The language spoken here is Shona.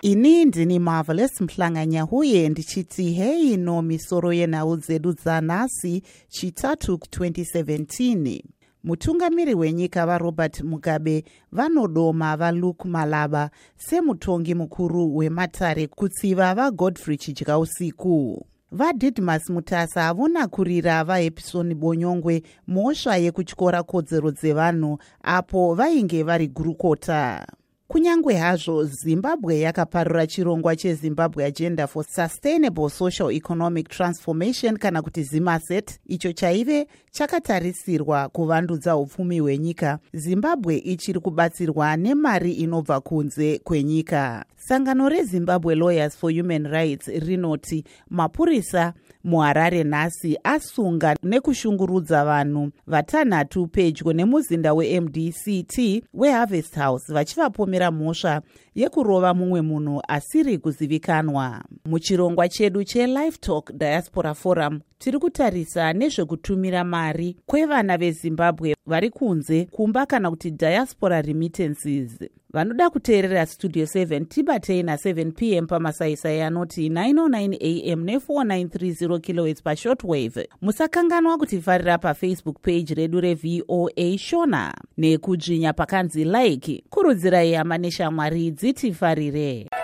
Ini ndini Marvelous Mhlanganya huye ndichiti hei no misoro yenhau dzedu dzanhasi chitatu 2017. Mutungamiri wenyika vaRobert Mugabe vanodoma vaLuke Malaba semutongi mukuru wematare kutsiva vaGodfrey Chidyausiku. VaDidmus Mutasa havona kurira vaEpson Bonyongwe mhosva yekutyora kodzero dzevanhu apo vainge vari gurukota. Kunyangwe hazvo Zimbabwe yakaparura chirongwa cheZimbabwe Agenda for Sustainable Social Economic Transformation kana kuti ZIMASET, icho chaive chakatarisirwa kuvandudza upfumi hwenyika, Zimbabwe ichiri kubatsirwa nemari inobva kunze kwenyika. Sangano reZimbabwe Lawyers for Human Rights rinoti mapurisa muHarare nhasi asunga nekushungurudza vanhu vatanhatu pedyo nemuzinda weMDCT weHarvest House vachivapomera mhosva yekurova mumwe munhu asiri kuzivikanwa. Muchirongwa chedu cheLive Talk Diaspora Forum tiri kutarisa nezvekutumira mari kwevana veZimbabwe vari kunze kumba kana kuti diaspora remittances. Vanoda kuteerera Studio 7 tibatei na7 p.m. pamasaisai anoti 909 am ne4930 kHz pashortwave. Musakanganwa kutifarira paFacebook page redu reVOA Shona nekudzvinya pakanzi like. Kurudzirai hama neshamwari dzitifarire.